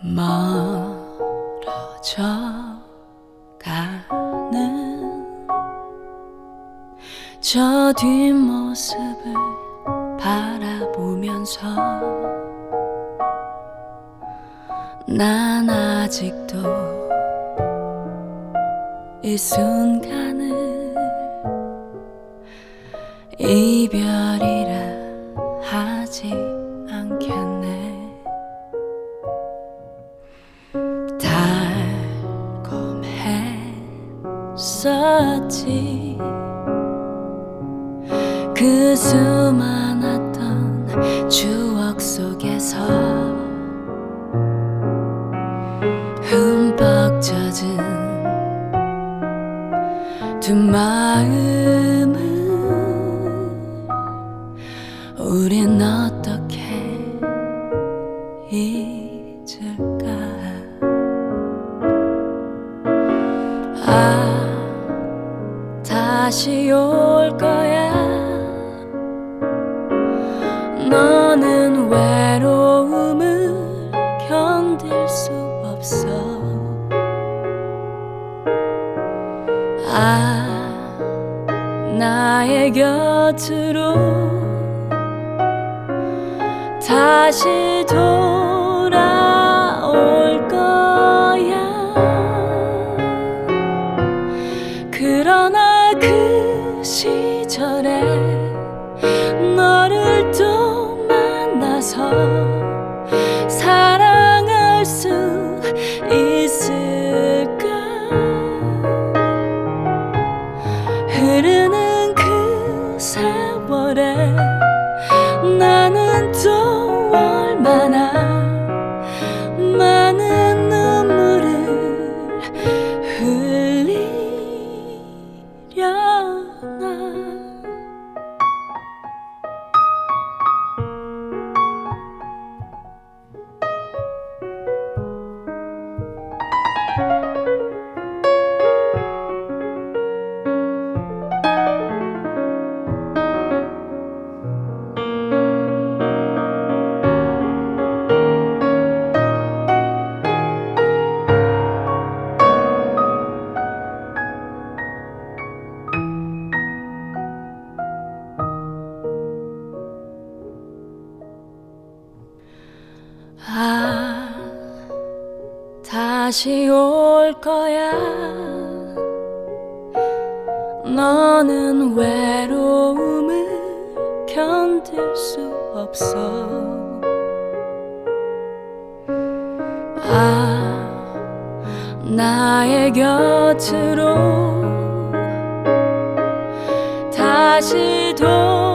멀어져 가는 저 뒷모습을 바라보면서 난 아직도 이 순간을 이별이라 하지 않겠네. 달콤했었지 그 수많았던 추억 속에서 흠뻑 젖은 두 마음을 우린 어떻게 잊을까. 다시 올 거야. 너는 외로움을 견딜 수 없어. 나의 곁으로 다시 돌아올 거야. 그러나 그 시절에 너를 또 만나서 사랑할 수 있을까. 흐르는 그 세월에 나는 또 얼마나 많은 눈물을 흘리려나. 다시 올 거야. 너는 외로움을 견딜 수 없어. 나의 곁으로 다시